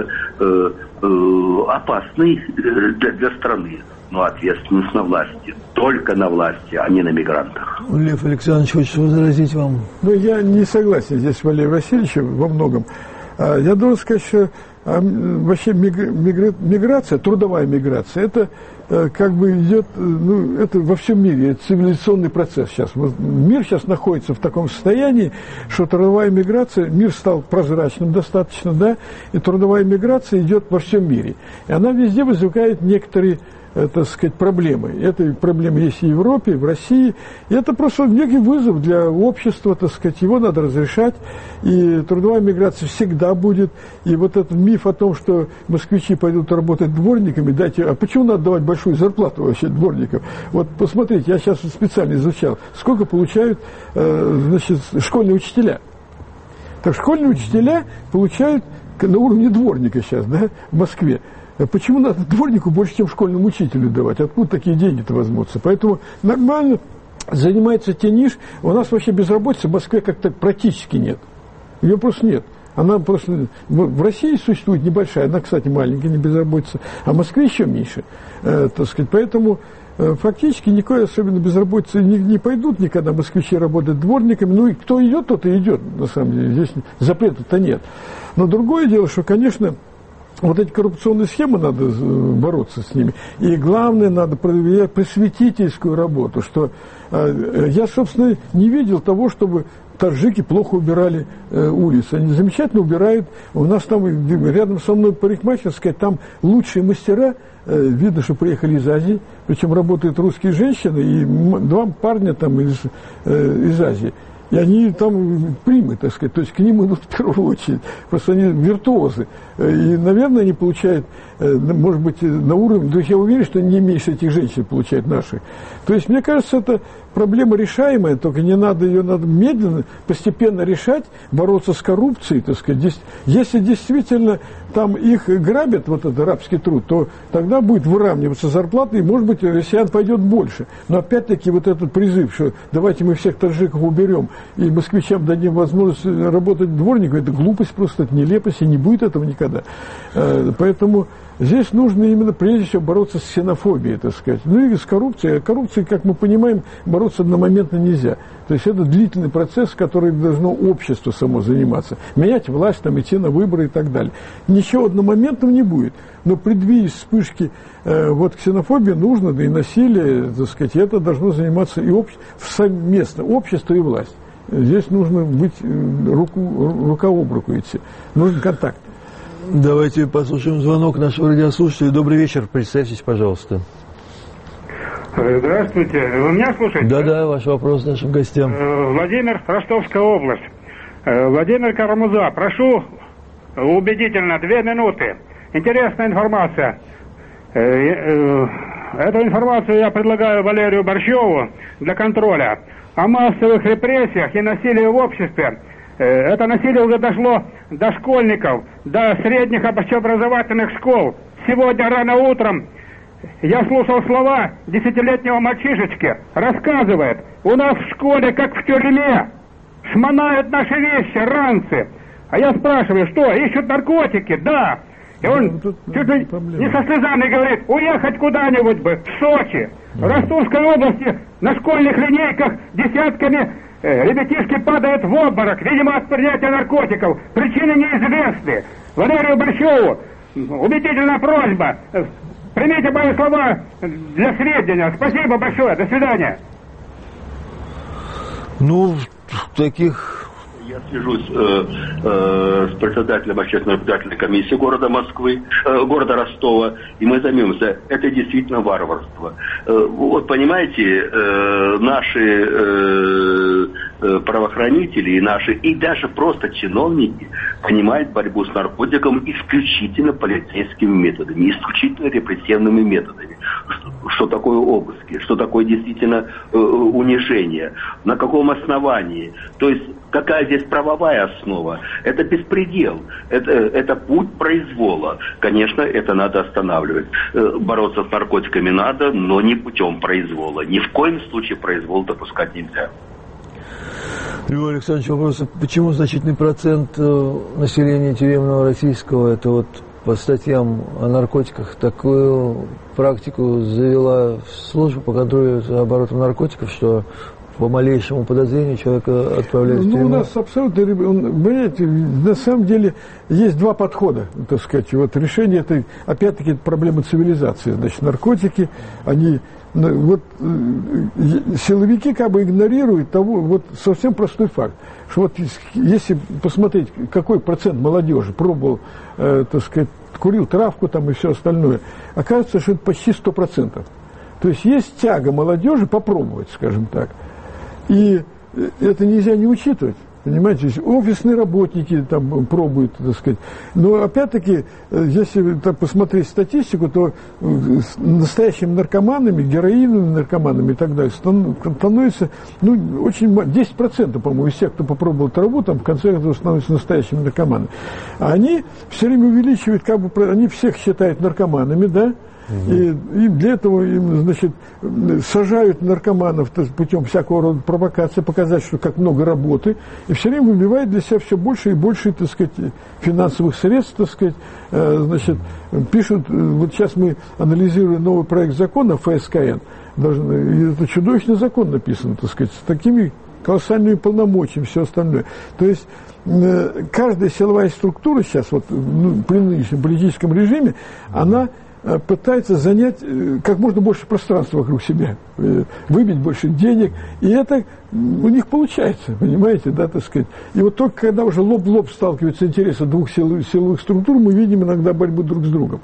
опасной для страны. Но ответственность на власти, только на власти, а не на мигрантах. Лев Александрович, хочется возразить вам. Ну, я не согласен здесь с Валерием Васильевичем во многом. Я должен сказать, что вообще миграция, трудовая миграция, это как бы идет, ну, это во всем мире, это цивилизационный процесс сейчас. Мир сейчас находится в таком состоянии, что трудовая миграция, мир стал прозрачным достаточно, да, и трудовая миграция идет во всем мире. И она везде вызывает некоторые, так сказать, проблемы. Это проблемы есть и в Европе, и в России. И это просто некий вызов для общества, так сказать, его надо разрешать. И трудовая миграция всегда будет. И вот этот миф о том, что москвичи пойдут работать дворниками, дайте, а почему надо давать большую зарплату вообще дворникам? Вот посмотрите, я сейчас специально изучал, сколько получают, значит, школьные учителя. Так школьные учителя получают на уровне дворника сейчас, да, в Москве. Почему надо дворнику больше, чем школьному учителю давать? Откуда такие деньги-то возьмутся? Поэтому нормально занимается те ниш. У нас вообще безработицы в Москве как-то практически нет. Ее просто нет. Она просто в России существует небольшая, она, кстати, маленькая, не безработица, а в Москве еще меньше. Так сказать, поэтому фактически никакой особенно безработицы не пойдут никогда москвичи работать дворниками. Ну и кто идет, тот и идет, на самом деле. Здесь запрета-то нет. Но другое дело, что, конечно, вот эти коррупционные схемы, надо бороться с ними. И главное, надо проявлять просветительскую работу. Что я, собственно, не видел того, чтобы таджики плохо убирали улицы. Они замечательно убирают. У нас там рядом со мной парикмахерская, там лучшие мастера, видно, что приехали из Азии, причем работают русские женщины и два парня там из Азии. И они там примы, так сказать, то есть к ним идут в первую очередь. Просто они виртуозы. И, наверное, они получают, может быть, на уровне, то есть я уверен, что не меньше этих женщин получают наших. То есть, мне кажется, это проблема решаемая, только не надо ее, надо медленно, постепенно решать, бороться с коррупцией, так сказать. Если действительно там их грабят, вот этот рабский труд, то тогда будет выравниваться зарплата, и, может быть, россиян пойдет больше. Но опять-таки вот этот призыв, что давайте мы всех таджиков уберем, и москвичам дадим возможность работать дворником, это глупость просто, это нелепость, и не будет этого никогда. Поэтому здесь нужно именно прежде всего бороться с ксенофобией, так сказать. Ну и с коррупцией. А коррупцией, как мы понимаем, бороться одномоментно нельзя. То есть это длительный процесс, который должно общество само заниматься. Менять власть, там, идти на выборы и так далее. Ничего одномоментного не будет. Но предвидеть вспышки вот ксенофобии нужно, да и насилие, так сказать, это должно заниматься и совместно общество и власть. Здесь нужно быть рука об руку идти. Нужен контакт. Давайте послушаем звонок нашего радиослушателя. Добрый вечер, представьтесь, пожалуйста. Здравствуйте, вы меня слушаете? Да, ваш вопрос нашим гостям. Владимир, Ростовская область. Владимир Карамуза, прошу убедительно, 2 минуты. Интересная информация. Эту информацию я предлагаю Валерию Борщеву для контроля. О массовых репрессиях и насилии в обществе. Это насилие уже дошло до школьников, до средних общеобразовательных школ. Сегодня рано утром я слушал слова 10-летнего мальчишечки. Рассказывает, у нас в школе как в тюрьме. Шмонают наши вещи, ранцы. А я спрашиваю, что, ищут наркотики? Да. И он чуть ли не со слезами говорит, уехать куда-нибудь бы, в Сочи. В Ростовской области на школьных линейках десятками ребятишки падают в обморок, видимо, от принятия наркотиков. Причины неизвестны. Валерию Борщеву убедительная просьба. Примите мои слова для сведения. Спасибо большое. До свидания. Ну, таких... Я свяжусь с председателем общественной наблюдательной комиссии города Москвы, города Ростова, и мы займемся. Это действительно варварство. Вот понимаете, наши правоохранители и наши, и даже просто чиновники понимают борьбу с наркотиком исключительно полицейскими методами, исключительно репрессивными методами. Что такое обыски, что такое действительно унижение, на каком основании, то есть какая здесь правовая основа. Это беспредел, это путь произвола. Конечно, это надо останавливать. Бороться с наркотиками надо, но не путем произвола. Ни в коем случае произвол допускать нельзя. Львов Александрович, вопрос, почему значительный процент населения тюремного российского, это вот по статьям о наркотиках, такую практику завела служба по контролю за оборотом наркотиков, что по малейшему подозрению человека отправляют в тюрьму? У нас абсолютно, понимаете, на самом деле есть два подхода, так сказать. Вот решение этой, опять-таки, проблемы цивилизации. Значит, наркотики, они... Вот силовики как бы игнорируют того, вот совсем простой факт, что вот если посмотреть, какой процент молодежи пробовал, так сказать, курил травку там и все остальное, окажется, что это почти 100%. То есть тяга молодежи попробовать, скажем так. И это нельзя не учитывать. Понимаете, офисные работники там пробуют, так сказать. Но опять-таки, если так посмотреть статистику, то настоящими наркоманами, героиновыми наркоманами и так далее становится, очень мало, 10%, по-моему, из тех, кто попробовал траву, там в конце концов становятся настоящими наркоманами. А они все время увеличивают, как бы, они всех считают наркоманами, да? И для этого им, значит, сажают наркоманов путем всякого рода провокации, показать, что как много работы, и все время выбивают для себя все больше и больше, так сказать, финансовых средств, так сказать, значит, пишут, вот сейчас мы анализируем новый проект закона ФСКН, и это чудовищный закон написан, так сказать, с такими колоссальными полномочиями, все остальное. То есть каждая силовая структура сейчас, вот, при нынешнем политическом режиме, она пытается занять как можно больше пространства вокруг себя, выбить больше денег, и это у них получается, понимаете, да, так сказать. И вот только когда уже лоб в лоб сталкиваются интересы двух силовых структур, мы видим иногда борьбу друг с другом.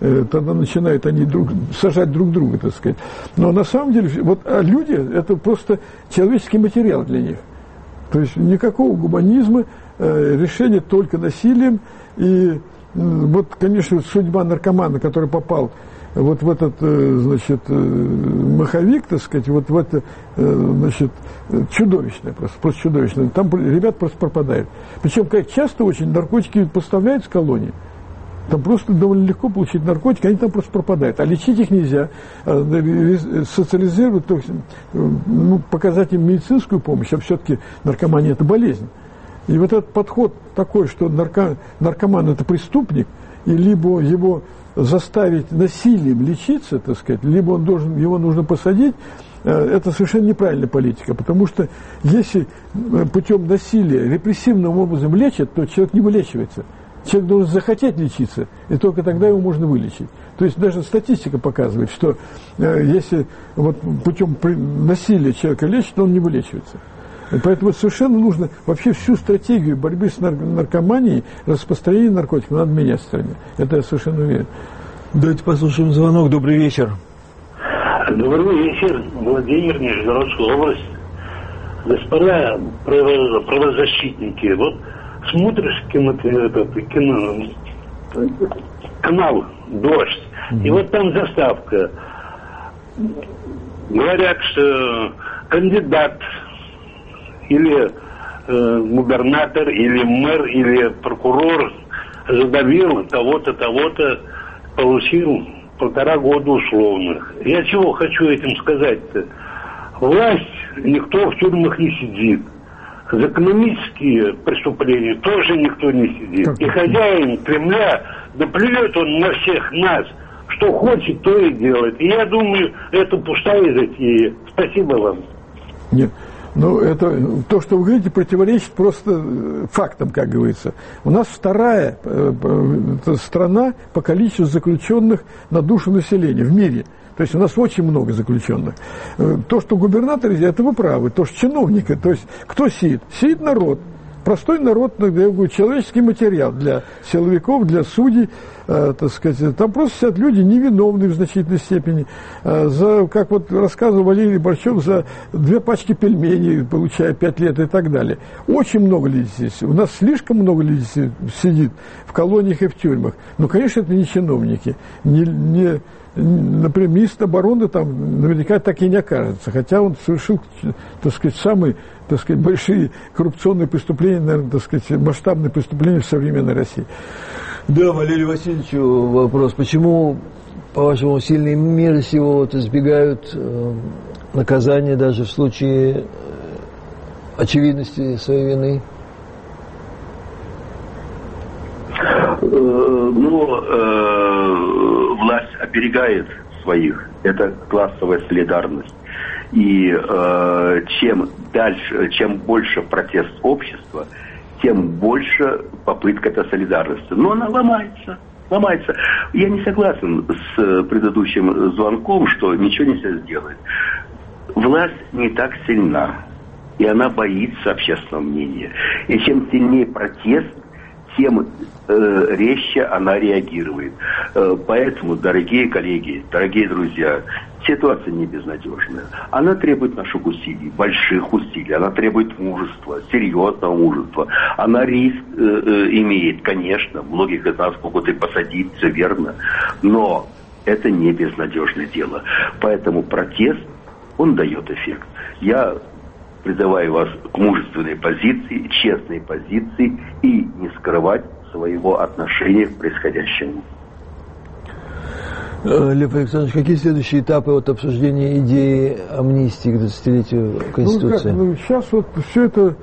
тогда начинают они сажать друг друга, так сказать. Но на самом деле, вот люди, это просто человеческий материал для них. То есть никакого гуманизма, решение только насилием. И вот, конечно, судьба наркомана, который попал вот в этот, значит, маховик, так сказать, вот в это, значит, чудовищное, просто чудовищное. Там ребят просто пропадают. Причем, как часто очень наркотики поставляют с колонии. Там просто довольно легко получить наркотики, они там просто пропадают. А лечить их нельзя, социализировать, то есть, ну, показать им медицинскую помощь, а все-таки наркомания – это болезнь. И вот этот подход такой, что наркоман – это преступник, и либо его заставить насилием лечиться, так сказать, либо его нужно посадить, это совершенно неправильная политика, потому что если путем насилия репрессивным образом лечат, то человек не вылечивается. Человек должен захотеть лечиться, и только тогда его можно вылечить. То есть даже статистика показывает, что если вот путем насилия человека лечат, он не вылечивается. И поэтому совершенно нужно вообще всю стратегию борьбы с наркоманией, распространения наркотиков надо менять в стране. Это я совершенно уверен. Давайте послушаем звонок. Добрый вечер. Добрый вечер. Владимир, Нижегородская область. Господа правозащитники, вот смотришь канал «Дождь», и вот там заставка. Говорят, что кандидат или губернатор, или мэр, или прокурор задавил того-то, того-то, получил 1,5 года условных. Я чего хочу этим сказать-то? Власть, никто в тюрьмах не сидит. За экономические преступления тоже никто не сидит. И хозяин Кремля, да плюет он на всех нас, что хочет, то и делает. И я думаю, это пустая затея. Спасибо вам. Нет. Ну, это, то, что вы говорите, противоречит просто фактам, как говорится. У нас вторая страна по количеству заключенных на душу населения в мире. То есть у нас очень много заключенных. То, что губернаторы, это вы правы. То, что чиновники, то есть кто сидит? Сидит народ. Простой народ, я говорю, человеческий материал для силовиков, для судей, так сказать. Там просто сидят люди невиновные в значительной степени. За, как вот рассказывал Валерий Борщев, за 2 пачки пельменей, получая 5 лет и так далее. Очень много людей здесь. У нас слишком много людей сидит в колониях и в тюрьмах. Но, конечно, это не чиновники, например, министр обороны там наверняка так и не окажется, хотя он совершил, так сказать, самые, так сказать, большие коррупционные преступления, наверное, так сказать, масштабные преступления в современной России. Да, Валерию Васильевичу вопрос. Почему, по-вашему, сильные меры всего вот избегают наказания даже в случае очевидности своей вины? Власть оберегает своих. Это классовая солидарность. И чем дальше, чем больше протест общества, тем больше попытка этой солидарности. Но она ломается. Я не согласен с предыдущим звонком, что ничего нельзя сделать. Власть не так сильна, и она боится общественного мнения. И чем сильнее протест, тем резче она реагирует. Поэтому, дорогие коллеги, дорогие друзья, ситуация не безнадежная. Она требует наших усилий, больших усилий. Она требует мужества, серьезного мужества. Она риск имеет, конечно. Многих из нас могут и посадить, все верно. Но это не безнадежное дело. Поэтому протест, он дает эффект. Я призываю вас к мужественной позиции, честной позиции и не скрывать своего отношения к происходящему. Лев Александрович, какие следующие этапы от обсуждения идеи амнистии к 20-летию Конституции? Сейчас вот все это,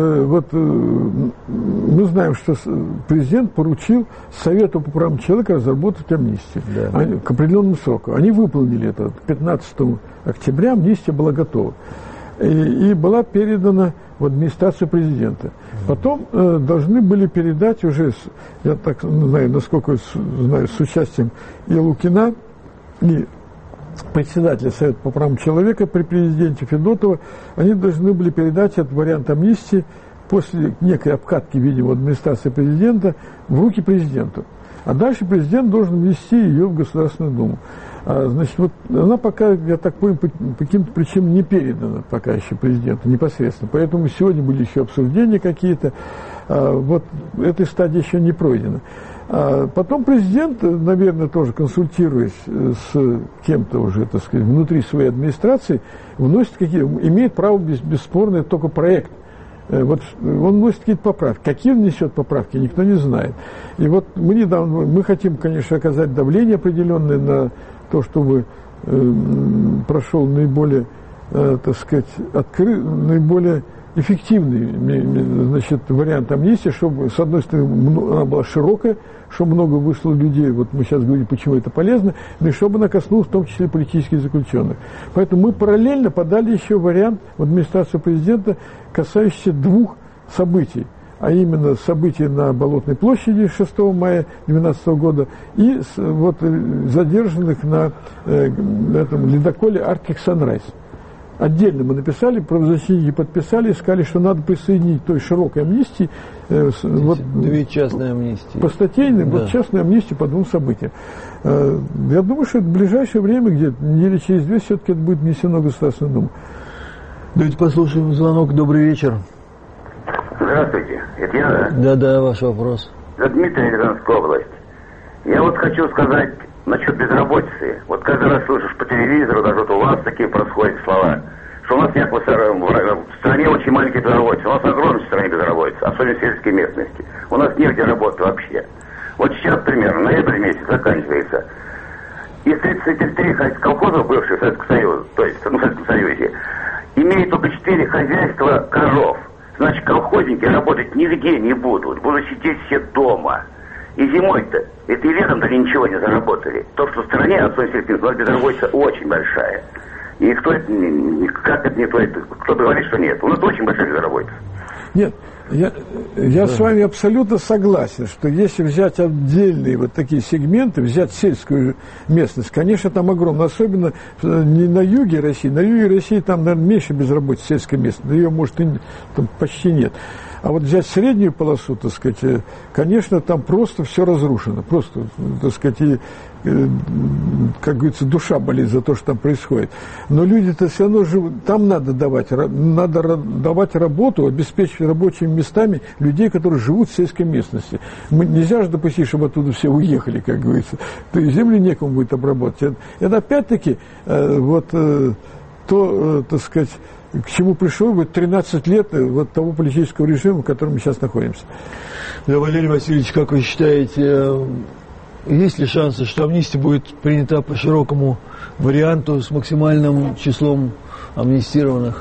мы знаем, что президент поручил Совету по правам человека разработать амнистию к определенному сроку. Они выполнили это. 15 октября амнистия была готова. И была передана в администрацию президента. Потом должны были передать уже, я так знаю, насколько знаю, с участием и Лукина, и председателя Совета по правам человека при президенте Федотова, они должны были передать этот вариант амнистии после некой обкатки, видимо, администрации президента в руки президенту. А дальше президент должен ввести ее в Государственную Думу. Значит, вот она пока, я так понял, по каким-то причинам не передана пока еще президенту непосредственно. Поэтому сегодня были еще обсуждения какие-то. Вот этой стадии еще не пройдена. Потом президент, наверное, тоже консультируясь с кем-то уже, так сказать, внутри своей администрации, вносит имеет право бесспорно только проект. Вот он вносит какие-то поправки. Какие он несет поправки, никто не знает. И вот мы хотим, конечно, оказать давление определенное на то, чтобы прошел наиболее, так сказать, наиболее эффективный, значит, вариант амнистии, чтобы, с одной стороны, она была широкая, чтобы много вышло людей, вот мы сейчас говорим, почему это полезно, но и чтобы она коснулась в том числе политических заключенных. Поэтому мы параллельно подали еще вариант в администрацию президента, касающийся двух событий, а именно событий на Болотной площади 6 мая 2012 года и вот задержанных на этом ледоколе Arctic Sunrise. Отдельно мы написали, правозащитники подписали, сказали, что надо присоединить той широкой амнистии. Вот, две частные амнистии. По статейной, да. Вот частную амнистию по двум событиям. Я думаю, что в ближайшее время, где-то недели через две, все-таки это будет внесено в Государственную Думу. Давайте послушаем звонок. Добрый вечер. Здравствуйте, это я? Да, ваш вопрос. Дмитрий, Рязанская область. Я вот хочу сказать насчет безработицы. Вот каждый раз слышишь по телевизору, даже вот у вас такие происходят слова, что у нас нет в стране очень маленькая безработица. У нас огромная в стране безработица, особенно в сельской местности. У нас негде работать вообще. Вот сейчас, примерно, ноябрь месяц заканчивается. Из 33 колхозов бывших Советского Союза, то есть, в Советском Союзе, имеет только 4 хозяйства коров. Значит, колхозники работать нигде не будут сидеть все дома. И зимой-то, это и летом-то они ничего не заработали. То, что в стране, особенно безработица очень большая. И кто это, как это не то, кто говорит, что нет. У нас очень большая безработица. Нет, я с вами абсолютно согласен, что если взять отдельные вот такие сегменты, взять сельскую местность, конечно, там огромно, особенно не на юге России, на юге России там, наверное, меньше безработицы сельской местности, ее, может, и там почти нет. А вот взять среднюю полосу, так сказать, конечно, там просто все разрушено, просто, так сказать, и, как говорится, душа болит за то, что там происходит. Но люди-то все равно живут, там надо давать работу, обеспечить рабочими местами людей, которые живут в сельской местности. Нельзя же допустить, чтобы оттуда все уехали, как говорится, то и землю некому будет обработать. Это опять-таки, так сказать, к чему пришел бы 13 лет вот того политического режима, в котором мы сейчас находимся. Да, Валерий Васильевич, как вы считаете, есть ли шансы, что амнистия будет принята по широкому варианту с максимальным числом амнистированных?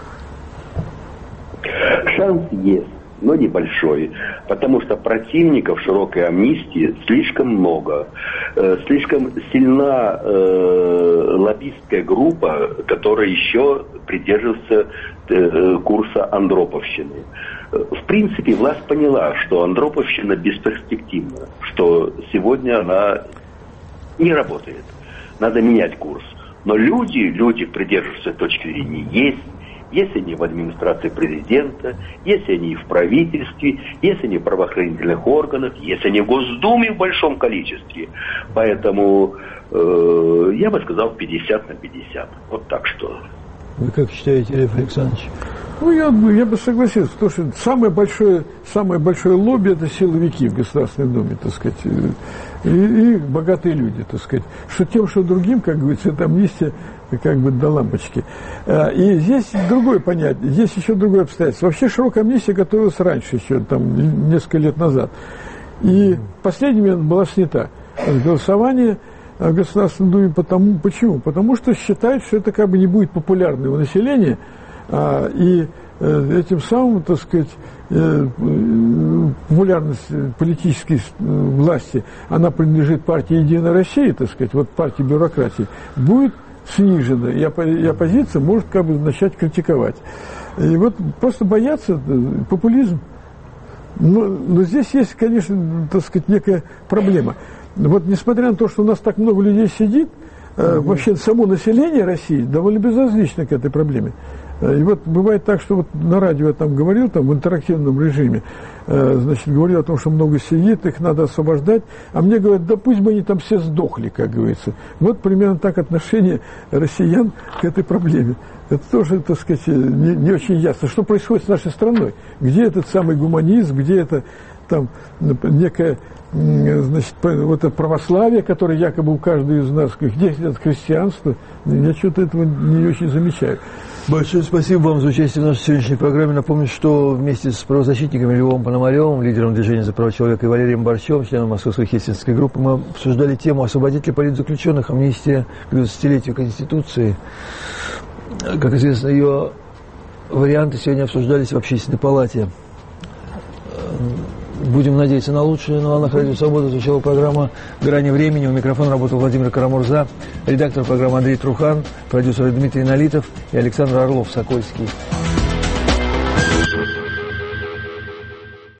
Шанс есть, но небольшой, потому что противников широкой амнистии слишком много. Слишком сильна лоббистская группа, которая еще придерживается курса андроповщины. В принципе, власть поняла, что андроповщина бесперспективна, что сегодня она не работает. Надо менять курс. Но люди придерживаются точки зрения есть. Есть они в администрации президента, есть они в правительстве, есть они в правоохранительных органах, есть они в Госдуме в большом количестве. Поэтому я бы сказал 50 на 50. Вот так что. Вы как считаете, Лев Александрович? Ну, я бы согласился, потому что самое большое лобби – это силовики в Государственной Думе, так сказать, и богатые люди, так сказать. Что тем, что другим, как говорится, эта амнистия как бы до лампочки. И здесь другое понятие, здесь еще другое обстоятельство. Вообще широкая амнистия готовилась раньше, еще там несколько лет назад. И в последний момент была снята от голосования в Государственной Думе. Почему? Потому что считают, что это как бы не будет популярно у населения, и этим самым, так сказать, популярность политической власти, она принадлежит партии «Единая Россия», так сказать, вот партии бюрократии, будет снижена, и оппозиция может как бы начать критиковать. И вот просто боятся популизм. Но здесь есть, конечно, так сказать, некая проблема. Вот несмотря на то, что у нас так много людей сидит, вообще само население России довольно безразлично к этой проблеме. И вот бывает так, что вот на радио я там говорил, там в интерактивном режиме, значит, говорил о том, что много сидит, их надо освобождать, а мне говорят, да пусть бы они там все сдохли, как говорится. Вот примерно так отношение россиян к этой проблеме. Это тоже, так сказать, не очень ясно. Что происходит с нашей страной? Где этот самый гуманизм, где это там некое, значит, вот это православие, которое якобы у каждого из нас, где это христианство? Я что-то этого не очень замечаю. Большое спасибо вам за участие в нашей сегодняшней программе. Напомню, что вместе с правозащитниками Львом Пономаревым, лидером движения за права человека, и Валерием Борщевым, членом Московской хельсинкской группы, мы обсуждали тему освободить ли политзаключенных, амнистия к 20-летию Конституции. Как известно, ее варианты сегодня обсуждались в Общественной палате. Будем надеяться на лучшее. На волнах Радио Свобода звучала программа «Грани времени». У микрофона работал Владимир Карамурза, редактор программы Андрей Трухан, продюсер Дмитрий Налитов и Александр Орлов-Сокольский.